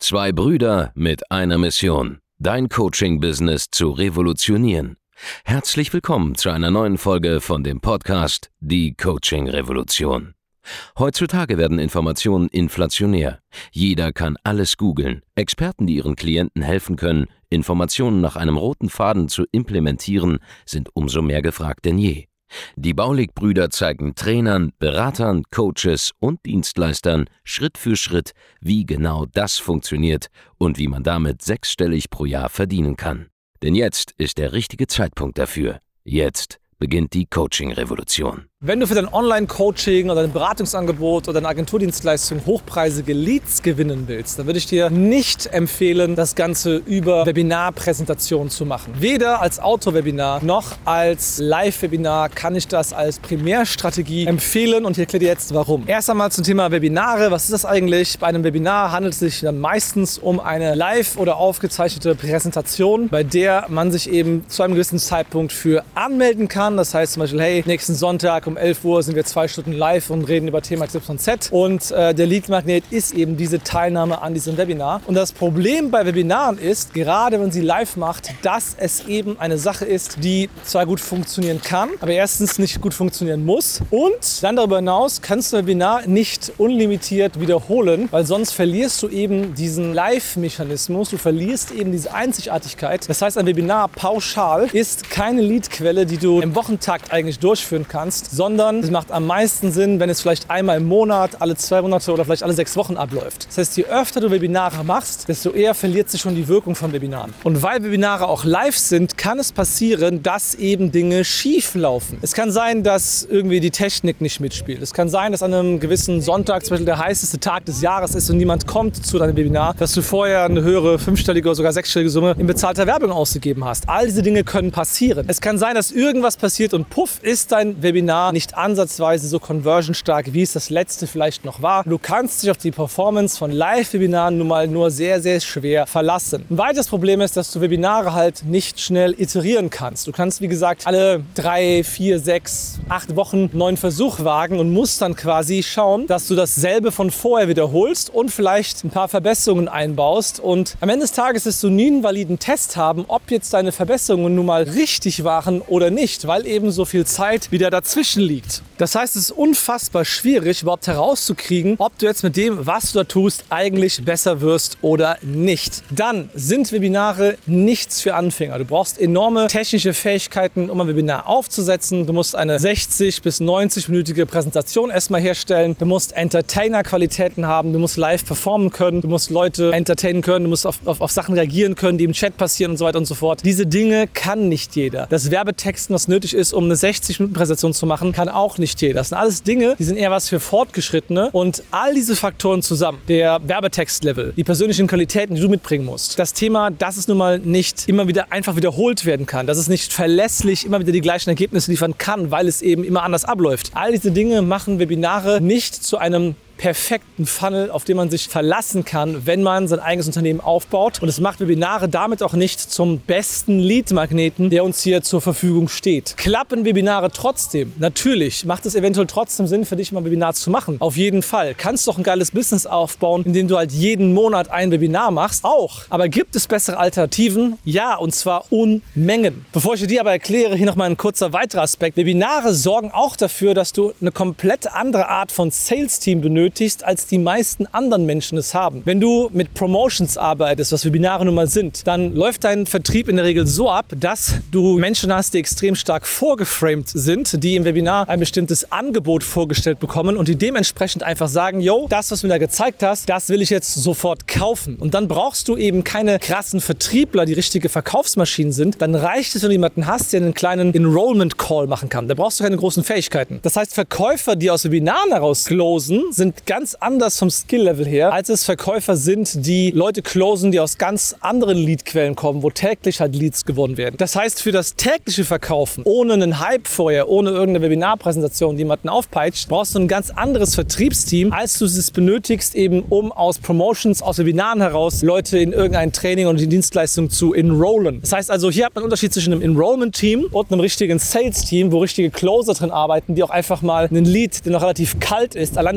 Zwei Brüder mit einer Mission, dein Coaching-Business zu revolutionieren. Herzlich willkommen zu einer neuen Folge von dem Podcast Die Coaching-Revolution. Heutzutage werden Informationen inflationär. Jeder kann alles googeln. Experten, die ihren Klienten helfen können, Informationen nach einem roten Faden zu implementieren, sind umso mehr gefragt denn je. Die Baulig-Brüder zeigen Trainern, Beratern, Coaches und Dienstleistern Schritt für Schritt, wie genau das funktioniert und wie man damit sechsstellig pro Jahr verdienen kann. Denn jetzt ist der richtige Zeitpunkt dafür. Jetzt beginnt die Coaching-Revolution. Wenn du für dein Online-Coaching oder dein Beratungsangebot oder deine Agenturdienstleistung hochpreisige Leads gewinnen willst, dann würde ich dir nicht empfehlen, das Ganze über Webinarpräsentationen zu machen. Weder als Auto-Webinar noch als Live-Webinar kann ich das als Primärstrategie empfehlen und ich erkläre dir jetzt warum. Erst einmal zum Thema Webinare. Was ist das eigentlich? Bei einem Webinar handelt es sich dann meistens um eine live oder aufgezeichnete Präsentation, bei der man sich eben zu einem gewissen Zeitpunkt für anmelden kann. Das heißt zum Beispiel, hey, nächsten Sonntag um 11 Uhr sind wir 2 Stunden live und reden über Thema XYZ. Und der Lead-Magnet ist eben diese Teilnahme an diesem Webinar. Und das Problem bei Webinaren ist, gerade wenn sie live macht, dass es eben eine Sache ist, die zwar gut funktionieren kann, aber erstens nicht gut funktionieren muss. Und dann darüber hinaus kannst du ein Webinar nicht unlimitiert wiederholen, weil sonst verlierst du eben diesen Live-Mechanismus, du verlierst eben diese Einzigartigkeit. Das heißt, ein Webinar pauschal ist keine Leadquelle, die du im Wochentakt eigentlich durchführen kannst, sondern es macht am meisten Sinn, wenn es vielleicht einmal im Monat, alle 2 Monate oder vielleicht alle 6 Wochen abläuft. Das heißt, je öfter du Webinare machst, desto eher verliert sich schon die Wirkung von Webinaren. Und weil Webinare auch live sind, kann es passieren, dass eben Dinge schief laufen. Es kann sein, dass irgendwie die Technik nicht mitspielt. Es kann sein, dass an einem gewissen Sonntag, zum Beispiel der heißeste Tag des Jahres ist und niemand kommt zu deinem Webinar, dass du vorher eine höhere 5-stellige oder sogar 6-stellige Summe in bezahlter Werbung ausgegeben hast. All diese Dinge können passieren. Es kann sein, dass irgendwas passiert und puff, ist dein Webinar nicht ansatzweise so conversionstark, wie es das letzte vielleicht noch war. Du kannst dich auf die Performance von Live-Webinaren nun mal nur sehr, sehr schwer verlassen. Ein weiteres Problem ist, dass du Webinare halt nicht schnell iterieren kannst. Du kannst, wie gesagt, alle 3, 4, 6, 8 Wochen einen neuen Versuch wagen und musst dann quasi schauen, dass du dasselbe von vorher wiederholst und vielleicht ein paar Verbesserungen einbaust. Und am Ende des Tages wirst du nie einen validen Test haben, ob jetzt deine Verbesserungen nun mal richtig waren oder nicht, weil eben so viel Zeit wieder dazwischen liegt. Das heißt, es ist unfassbar schwierig, überhaupt herauszukriegen, ob du jetzt mit dem, was du da tust, eigentlich besser wirst oder nicht. Dann sind Webinare nichts für Anfänger. Du brauchst enorme technische Fähigkeiten, um ein Webinar aufzusetzen. Du musst eine 60- bis 90-minütige Präsentation erstmal herstellen. Du musst Entertainer-Qualitäten haben. Du musst live performen können. Du musst Leute entertainen können. Du musst auf Sachen reagieren können, die im Chat passieren und so weiter und so fort. Diese Dinge kann nicht jeder. Das Werbetexten, was nötig ist, um eine 60-Minuten-Präsentation zu machen, kann auch nicht jeder. Das sind alles Dinge, die sind eher was für Fortgeschrittene und all diese Faktoren zusammen, der Werbetextlevel, die persönlichen Qualitäten, die du mitbringen musst, das Thema, dass es nun mal nicht immer wieder einfach wiederholt werden kann, dass es nicht verlässlich immer wieder die gleichen Ergebnisse liefern kann, weil es eben immer anders abläuft. All diese Dinge machen Webinare nicht zu einem perfekten Funnel, auf den man sich verlassen kann, wenn man sein eigenes Unternehmen aufbaut. Und es macht Webinare damit auch nicht zum besten Lead-Magneten, der uns hier zur Verfügung steht. Klappen Webinare trotzdem? Natürlich. Macht es eventuell trotzdem Sinn für dich, mal ein Webinar zu machen? Auf jeden Fall. Kannst doch ein geiles Business aufbauen, indem du halt jeden Monat ein Webinar machst? Auch. Aber gibt es bessere Alternativen? Ja, und zwar Unmengen. Bevor ich dir die aber erkläre, hier nochmal ein kurzer weiterer Aspekt. Webinare sorgen auch dafür, dass du eine komplett andere Art von Sales-Team benötigst, als die meisten anderen Menschen es haben. Wenn du mit Promotions arbeitest, was Webinare nun mal sind, dann läuft dein Vertrieb in der Regel so ab, dass du Menschen hast, die extrem stark vorgeframed sind, die im Webinar ein bestimmtes Angebot vorgestellt bekommen und die dementsprechend einfach sagen, yo, das, was du mir da gezeigt hast, das will ich jetzt sofort kaufen. Und dann brauchst du eben keine krassen Vertriebler, die richtige Verkaufsmaschinen sind. Dann reicht es, wenn du jemanden hast, der einen kleinen Enrollment-Call machen kann. Da brauchst du keine großen Fähigkeiten. Das heißt, Verkäufer, die aus Webinaren heraus closen, sind ganz anders vom Skill-Level her, als es Verkäufer sind, die Leute closen, die aus ganz anderen Leadquellen kommen, wo täglich halt Leads gewonnen werden. Das heißt, für das tägliche Verkaufen, ohne einen Hype vorher, ohne irgendeine Webinarpräsentation, die jemanden aufpeitscht, brauchst du ein ganz anderes Vertriebsteam, als du es benötigst, eben um aus Promotions, aus Webinaren heraus Leute in irgendein Training und die Dienstleistung zu enrollen. Das heißt also, hier hat man einen Unterschied zwischen einem Enrollment-Team und einem richtigen Sales-Team, wo richtige Closer drin arbeiten, die auch einfach mal einen Lead, der noch relativ kalt ist, allein durch ein Verkauf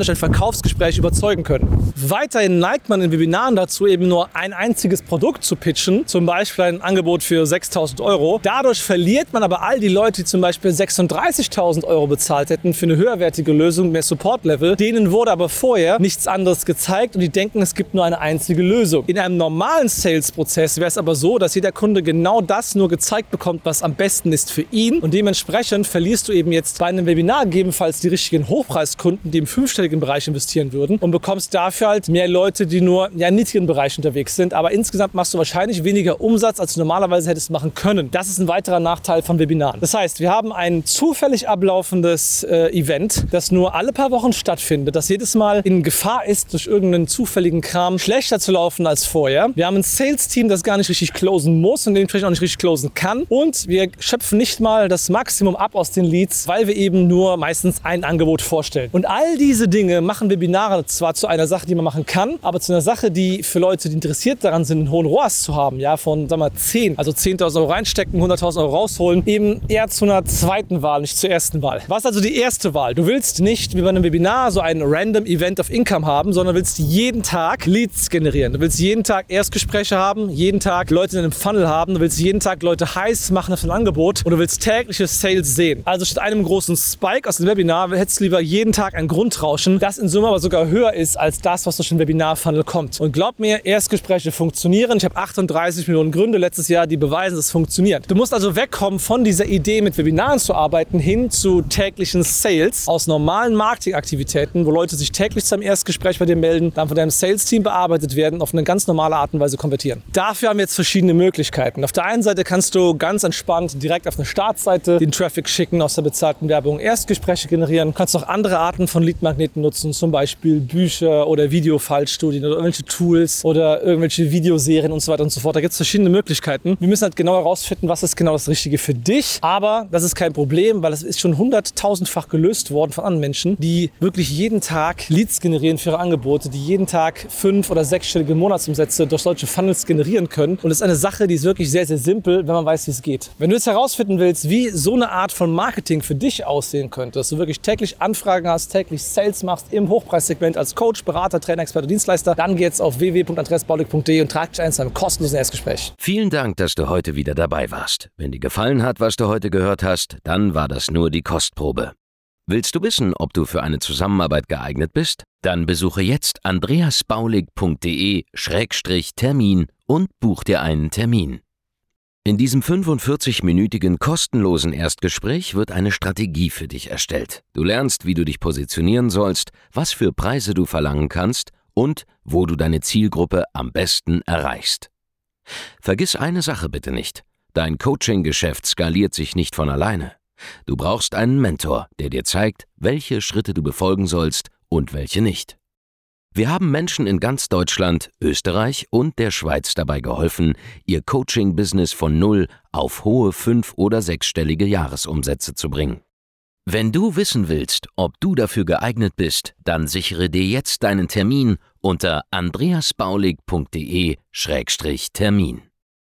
Verkaufsgespräch überzeugen können. Weiterhin neigt man in Webinaren dazu, eben nur ein einziges Produkt zu pitchen, zum Beispiel ein Angebot für 6.000 €. Dadurch verliert man aber all die Leute, die zum Beispiel 36.000 € bezahlt hätten für eine höherwertige Lösung, mehr Support-Level. Denen wurde aber vorher nichts anderes gezeigt und die denken, es gibt nur eine einzige Lösung. In einem normalen Sales-Prozess wäre es aber so, dass jeder Kunde genau das nur gezeigt bekommt, was am besten ist für ihn, und dementsprechend verlierst du eben jetzt bei einem Webinar gegebenenfalls die richtigen Hochpreiskunden, die im fünfstelligen Bereich investieren würden, und bekommst dafür halt mehr Leute, die nur im niedrigen Bereich unterwegs sind, aber insgesamt machst du wahrscheinlich weniger Umsatz, als du normalerweise hättest machen können. Das ist ein weiterer Nachteil von Webinaren. Das heißt, wir haben ein zufällig ablaufendes Event, das nur alle paar Wochen stattfindet, das jedes Mal in Gefahr ist, durch irgendeinen zufälligen Kram schlechter zu laufen als vorher. Wir haben ein Sales-Team, das gar nicht richtig closen muss und dementsprechend auch nicht richtig closen kann, und wir schöpfen nicht mal das Maximum ab aus den Leads, weil wir eben nur meistens ein Angebot vorstellen. Und all diese Dinge machen Webinare zwar zu einer Sache, die man machen kann, aber zu einer Sache, die für Leute, die interessiert daran sind, einen hohen ROAS zu haben, ja, von, sagen wir mal, 10, also 10.000 € reinstecken, 100.000 € rausholen, eben eher zu einer zweiten Wahl, nicht zur ersten Wahl. Was ist also die erste Wahl? Du willst nicht wie bei einem Webinar so ein random Event of Income haben, sondern willst jeden Tag Leads generieren. Du willst jeden Tag Erstgespräche haben, jeden Tag Leute in einem Funnel haben, du willst jeden Tag Leute heiß machen auf ein Angebot und du willst tägliche Sales sehen. Also statt einem großen Spike aus dem Webinar hättest du lieber jeden Tag ein Grundrauschen, das in Summe aber sogar höher ist als das, was durch den Webinar-Funnel kommt. Und glaub mir, Erstgespräche funktionieren. Ich habe 38 Millionen Gründe letztes Jahr, die beweisen, dass es funktioniert. Du musst also wegkommen von dieser Idee, mit Webinaren zu arbeiten, hin zu täglichen Sales aus normalen Marketingaktivitäten, wo Leute sich täglich zum Erstgespräch bei dir melden, dann von deinem Sales-Team bearbeitet werden, auf eine ganz normale Art und Weise konvertieren. Dafür haben wir jetzt verschiedene Möglichkeiten. Auf der einen Seite kannst du ganz entspannt direkt auf eine Startseite den Traffic schicken, aus der bezahlten Werbung Erstgespräche generieren. Du kannst auch andere Arten von Leadmagneten nutzen, zum Beispiel Bücher oder Videofallstudien oder irgendwelche Tools oder irgendwelche Videoserien und so weiter und so fort. Da gibt es verschiedene Möglichkeiten. Wir müssen halt genau herausfinden, was ist genau das Richtige für dich. Aber das ist kein Problem, weil es ist schon 100.000-fach gelöst worden von anderen Menschen, die wirklich jeden Tag Leads generieren für ihre Angebote, die jeden Tag 5- oder 6-stellige Monatsumsätze durch solche Funnels generieren können. Und das ist eine Sache, die ist wirklich sehr, sehr simpel, wenn man weiß, wie es geht. Wenn du jetzt herausfinden willst, wie so eine Art von Marketing für dich aussehen könnte, dass du wirklich täglich Anfragen hast, täglich Sales machst im Hochpreissegment als Coach, Berater, Trainer, Experte, Dienstleister, dann geh jetzt auf www.andreasbaulig.de und trag dich ein zu einem kostenlosen Erstgespräch. Vielen Dank, dass du heute wieder dabei warst. Wenn dir gefallen hat, was du heute gehört hast, dann war das nur die Kostprobe. Willst du wissen, ob du für eine Zusammenarbeit geeignet bist? Dann besuche jetzt andreasbaulig.de/termin und buch dir einen Termin. In diesem 45-minütigen kostenlosen Erstgespräch wird eine Strategie für dich erstellt. Du lernst, wie du dich positionieren sollst, was für Preise du verlangen kannst und wo du deine Zielgruppe am besten erreichst. Vergiss eine Sache bitte nicht: Dein Coaching-Geschäft skaliert sich nicht von alleine. Du brauchst einen Mentor, der dir zeigt, welche Schritte du befolgen sollst und welche nicht. Wir haben Menschen in ganz Deutschland, Österreich und der Schweiz dabei geholfen, ihr Coaching-Business von 0 auf hohe 5- oder 6-stellige Jahresumsätze zu bringen. Wenn du wissen willst, ob du dafür geeignet bist, dann sichere dir jetzt deinen Termin unter andreasbaulig.de/termin.